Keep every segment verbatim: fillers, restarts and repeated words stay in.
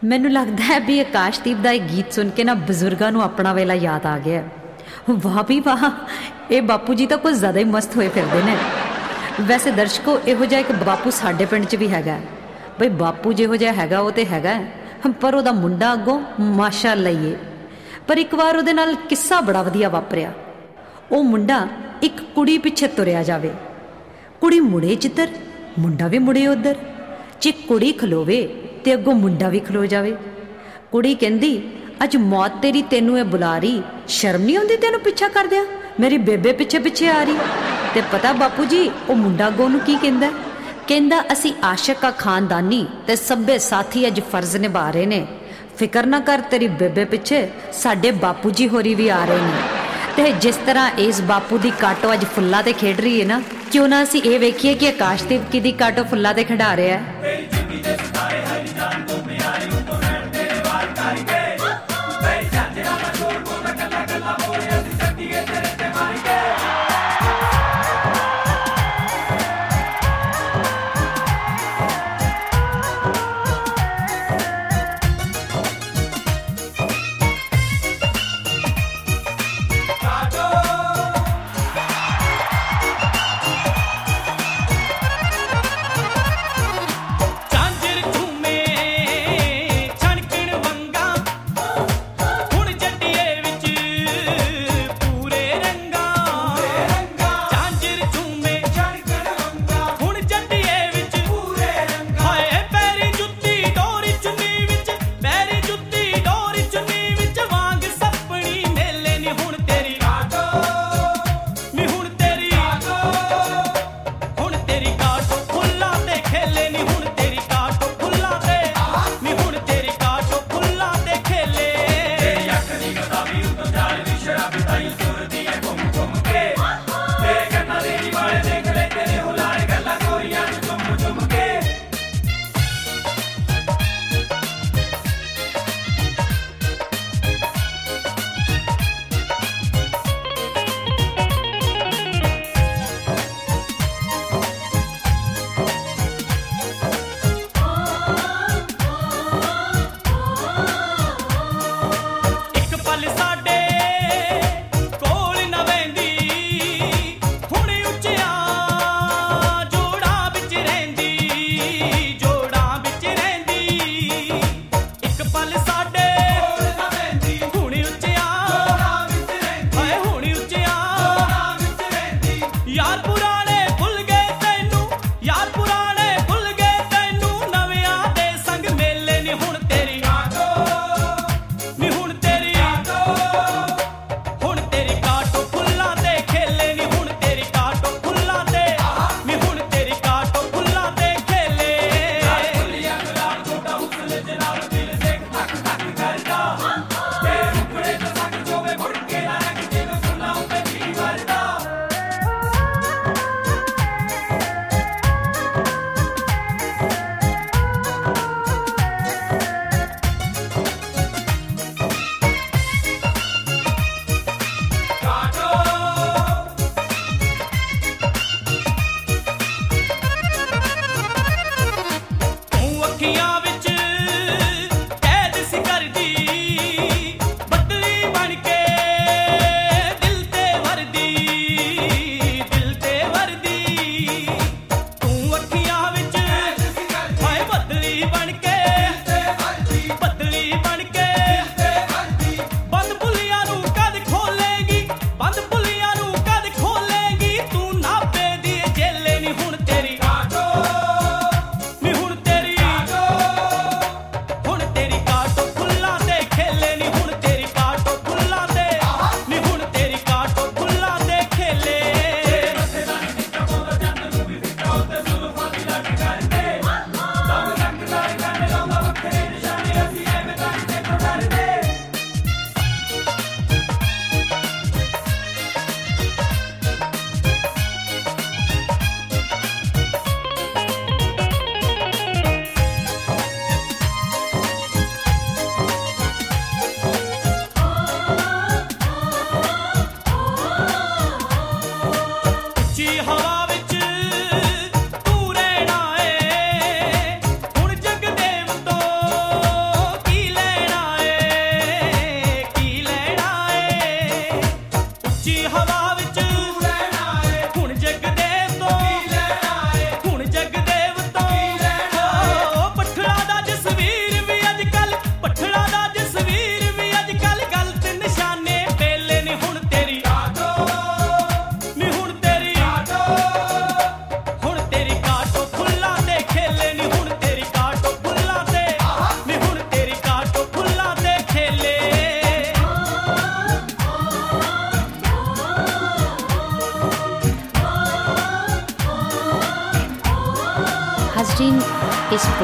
ਮੈਨੂੰ ਲੱਗਦਾ ਹੈ ਵੀ ਆਕਾਸ਼ਦੀਪ ਦਾ ਇਹ ਗੀਤ ਸੁਣ ਕੇ ਨਾ ਬਜ਼ੁਰਗਾਂ ਨੂੰ ਆਪਣਾ ਵੇਲਾ ਯਾਦ ਆ ਗਿਆ। ਵਾਹ ਵੀ ਵਾਹ, ਇਹ ਬਾਪੂ ਜੀ ਤਾਂ ਕੁਝ ਜ਼ਿਆਦਾ ਹੀ ਮਸਤ ਹੋਏ ਫਿਰਦੇ ਨੇ। ਵੈਸੇ ਦਰਸ਼ਕੋ, ਇਹੋ ਜਿਹਾ ਇੱਕ ਬਾਪੂ ਸਾਡੇ ਪਿੰਡ 'ਚ ਵੀ ਹੈਗਾ। ਬਈ ਬਾਪੂ ਜਿਹੋ ਜਿਹਾ ਹੈਗਾ ਉਹ ਤੇ ਹੈਗਾ, ਪਰ ਉਹਦਾ ਮੁੰਡਾ ਅੱਗੋਂ ਮਾਸ਼ਾਅੱਲਾ ਹੀ ਏ। ਪਰ ਇੱਕ ਵਾਰ ਉਹਦੇ ਨਾਲ ਕਿੱਸਾ ਬੜਾ ਵਧੀਆ ਵਾਪਰਿਆ। ਉਹ ਮੁੰਡਾ ਇੱਕ ਕੁੜੀ ਪਿੱਛੇ ਤੁਰਿਆ ਜਾਵੇ, ਕੁੜੀ ਮੁੜੇ ਜਿੱਧਰ, ਮੁੰਡਾ ਵੀ ਮੁੜੇ ਉੱਧਰ। ਜੇ ਕੁੜੀ ਖਲੋਵੇ ਤੇ ਅੱਗੋਂ ਮੁੰਡਾ ਵੀ ਖਲੋ ਜਾਵੇ। ਕੁੜੀ ਕਹਿੰਦੀ, ਅੱਜ ਮੌਤ ਤੇਰੀ ਤੈਨੂੰ ਇਹ ਬੁਲਾ ਰਹੀ, ਸ਼ਰਮ ਨਹੀਂ ਆਉਂਦੀ ਤੈਨੂੰ ਪਿੱਛਾ ਕਰਦਿਆਂ, ਮੇਰੀ ਬੇਬੇ ਪਿੱਛੇ ਪਿੱਛੇ ਆ ਰਹੀ। ਤੇ ਪਤਾ ਬਾਪੂ ਜੀ ਉਹ ਮੁੰਡਾ ਅੱਗੋਂ ਨੂੰ ਕੀ ਕਹਿੰਦਾ? ਕਹਿੰਦਾ, ਅਸੀਂ ਆਸ਼ਕ ਆ ਖਾਨਦਾਨੀ ਤੇ ਸਭੇ ਸਾਥੀ ਅੱਜ ਫਰਜ਼ ਨਿਭਾ ਰਹੇ ਨੇ, ਫਿਕਰ ਨਾ ਕਰ, ਤੇਰੀ ਬੇਬੇ ਪਿੱਛੇ ਸਾਡੇ ਬਾਪੂ ਜੀ ਹੋਰੀ ਵੀ ਆ ਰਹੇ ਨੇ। ਤੇ ਜਿਸ ਤਰ੍ਹਾਂ ਇਸ ਬਾਪੂ ਦੀ ਕਾਟੋ ਅੱਜ ਫੁੱਲਾਂ ਤੇ ਖੇਡ ਰਹੀ ਹੈ ਨਾ, ਕਿਉਂ ਨਾ ਅਸੀਂ ਇਹ ਵੇਖੀਏ ਕਿ ਆਕਾਸ਼ਦੀਪ ਕਿਹਦੀ ਕਾਟੋ ਫੁੱਲਾਂ ਤੇ ਖਿਡਾ ਰਿਹਾ ਹੈ। ਝਾਂਜਰ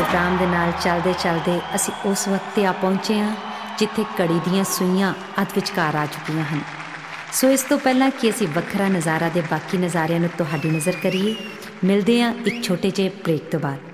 ਪ੍ਰੋਗਰਾਮ ਦੇ ਨਾਲ ਚੱਲਦੇ ਚੱਲਦੇ ਅਸੀਂ ਉਸ ਵਕਤ 'ਤੇ ਆ ਪਹੁੰਚੇ ਹਾਂ ਜਿੱਥੇ ਘੜੀ ਦੀਆਂ ਸੂਈਆਂ ਅੱਧ ਵਿਚਕਾਰ ਆ ਚੁੱਕੀਆਂ ਹਨ। ਸੋ ਇਸ ਤੋਂ ਪਹਿਲਾਂ ਕਿ ਅਸੀਂ ਵੱਖਰਾ ਨਜ਼ਾਰਾ ਦੇ ਬਾਕੀ ਨਜ਼ਾਰਿਆਂ ਨੂੰ ਤੁਹਾਡੀ ਨਜ਼ਰ ਕਰੀਏ, ਮਿਲਦੇ ਹਾਂ ਇੱਕ ਛੋਟੇ ਜਿਹੇ ਬ੍ਰੇਕ ਤੋਂ ਬਾਅਦ।